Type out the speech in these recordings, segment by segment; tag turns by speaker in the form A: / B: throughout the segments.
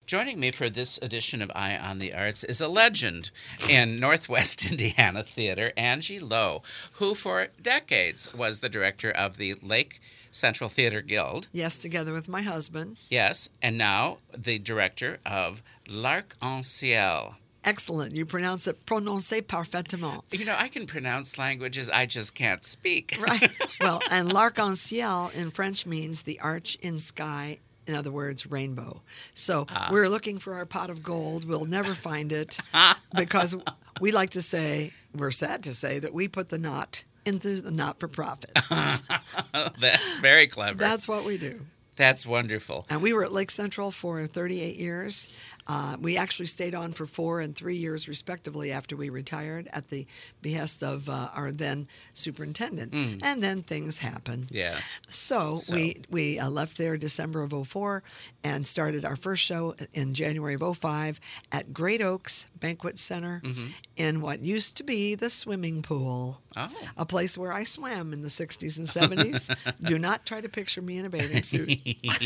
A: Joining me for this edition of Eye on the Arts is a legend in Northwest Indiana theater, Angie Lo, who for decades was the director of the Lake Central Theater Guild.
B: Yes, together with my husband.
A: Yes, and now the director of L'Arc-en-Ciel.
B: Excellent. You pronounce it prononcé parfaitement.
A: You know, I can pronounce languages I just can't speak.
B: Right. Well, and L'Arc-en-Ciel in French means the arch in sky. In other words, rainbow. So we're looking for our pot of gold. We'll never find it because we like to say, we're sad to say, that we put the knot into the not for profit.
A: That's very clever.
B: That's what we do.
A: That's wonderful.
B: And we were at Lake Central for 38 years. We actually stayed on for 4 and 3 years, respectively, after we retired at the behest of our then superintendent. And then things happened.
A: Yes.
B: So we left there December of 2004 and started our first show in January of 2005 at Great Oaks Banquet Center in what used to be the swimming pool, a place where I swam in the 60s and 70s. Do not try to picture me in a bathing suit.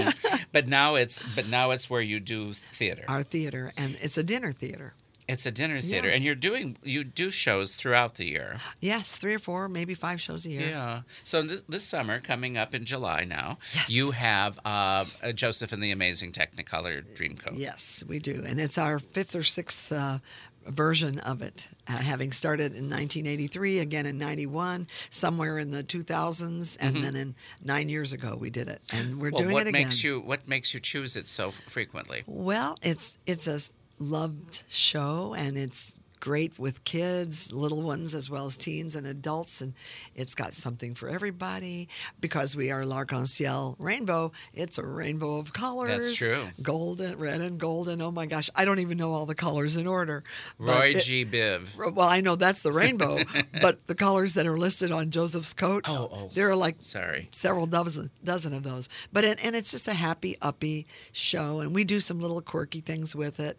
A: But now it's where you do theater.
B: Our theater, and it's a dinner theater.
A: It's a dinner theater,
B: Yeah.
A: and you do shows throughout the year.
B: Yes, 3 or 4, maybe 5 shows a year.
A: Yeah. So this summer, coming up in July now,
B: Yes.
A: you have Joseph and the Amazing Technicolor Dreamcoat.
B: Yes, we do, and it's our 5th or 6th version of it, having started in 1983, again in 91, somewhere in the 2000s, and then in 9 years ago we did it, and we're doing it again.
A: What makes you choose it so frequently?
B: Well, it's a loved show, and it's great with kids, little ones, as well as teens and adults, and it's got something for everybody. Because we are L'Arc-en-Ciel Rainbow, it's a rainbow of colors.
A: That's true.
B: Golden, red and golden. Oh my gosh, I don't even know all the colors in order.
A: Roy G. Biv.
B: Well, I know that's the rainbow, but the colors that are listed on Joseph's coat, there are like several dozen of those. But and it's just a happy, uppy show, and we do some little quirky things with it.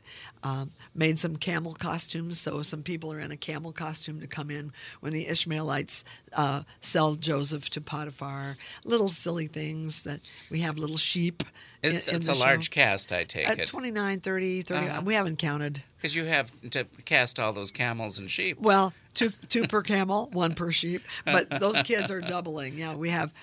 B: Made some camel costumes, so some people are in a camel costume to come in when the Ishmaelites sell Joseph to Potiphar. Little silly things that we have, little sheep.
A: It's
B: in
A: a
B: the
A: large
B: show.
A: cast, I take
B: At
A: it.
B: 29, 30, we haven't counted.
A: Because you have to cast all those camels and sheep.
B: Well, two per camel, 1 per sheep. But those kids are doubling. Yeah, we have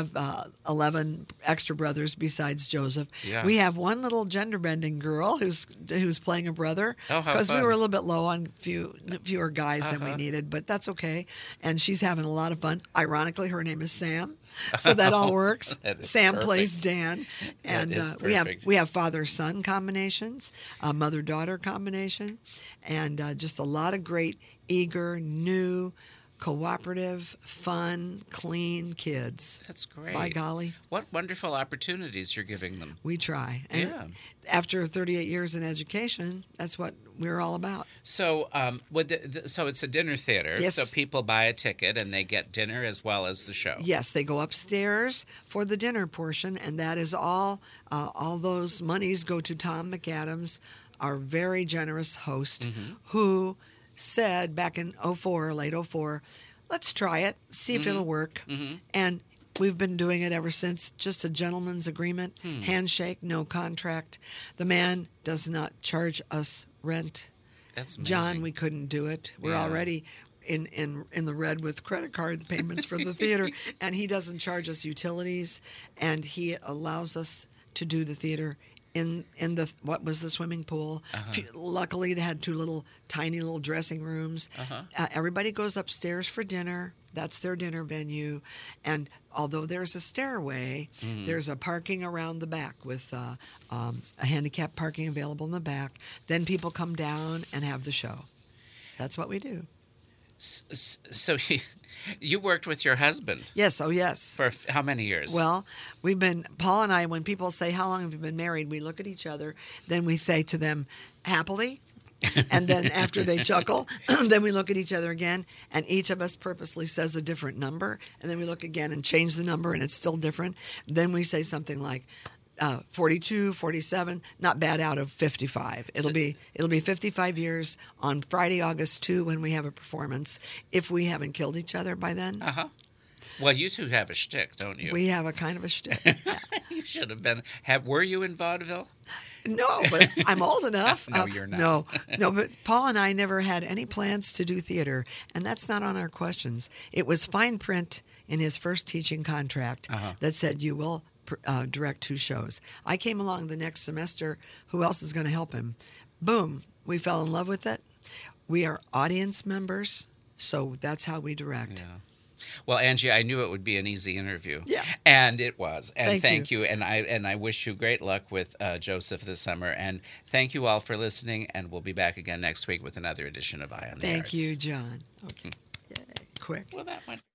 B: 11 extra brothers besides Joseph.
A: Yeah.
B: We have one little gender bending girl who's playing a brother.
A: Oh, how
B: because we
A: fun.
B: were a little bit low on fewer guys than we needed, but that's okay. And she's having a lot of fun. Ironically, her name is Sam, so that all works.
A: That is
B: Sam
A: perfect.
B: plays Dan, and
A: That is
B: we have father-son combinations, mother-daughter combination, and just a lot of great, eager, new, cooperative, fun, clean kids.
A: That's great.
B: By golly.
A: What wonderful opportunities you're giving them.
B: We try. And
A: Yeah.
B: after 38 years in education, that's what we're all about.
A: So, so it's a dinner theater.
B: Yes.
A: So people buy a ticket and they get dinner as well as the show.
B: Yes, they go upstairs for the dinner portion, and that is all. All those monies go to Tom McAdams, our very generous host, who said back in 2004, late 2004, let's try it, see if it'll work. And we've been doing it ever since. Just a gentleman's agreement, handshake, no contract. The man does not charge us rent.
A: That's amazing.
B: John, we couldn't do it. We're
A: Yeah.
B: already in the red with credit card payments for the theater, and he doesn't charge us utilities, and he allows us to do the theater in the what was the swimming pool. Luckily, they had 2 tiny little dressing rooms. Everybody goes upstairs for dinner. That's their dinner venue, and although there's a stairway, there's a parking around the back with a handicap parking available in the back. Then people come down and have the show. That's what we do.
A: So you worked with your husband
B: Yes, oh yes.
A: for how many years?
B: Well, Paul and I, when people say, how long have you been married? We look at each other, then we say to them, happily. And then after they chuckle, then we look at each other again, and each of us purposely says a different number. And then we look again and change the number, and it's still different. Then we say something like 42, 47, not bad out of 55. It'll be 55 years on Friday, August 2, when we have a performance, if we haven't killed each other by then.
A: Well, you two have a shtick, don't you?
B: We have a kind of a shtick.
A: You should have been. Were you in vaudeville?
B: No, but I'm old enough.
A: No, you're not.
B: No, but Paul and I never had any plans to do theater, and that's not on our questions. It was fine print in his first teaching contract that said you will direct 2 shows. I came along the next semester. Who else is going to help him? Boom, we fell in love with it. We are audience members, so that's how we direct.
A: Yeah. Well, Angie, I knew it would be an easy interview.
B: Yeah.
A: And it was. And
B: Thank
A: you. And I wish you great luck with Joseph this summer. And thank you all for listening. And we'll be back again next week with another edition of Eye on the Arts.
B: Thank you, John. Okay. Yay. Quick.
A: Well, that went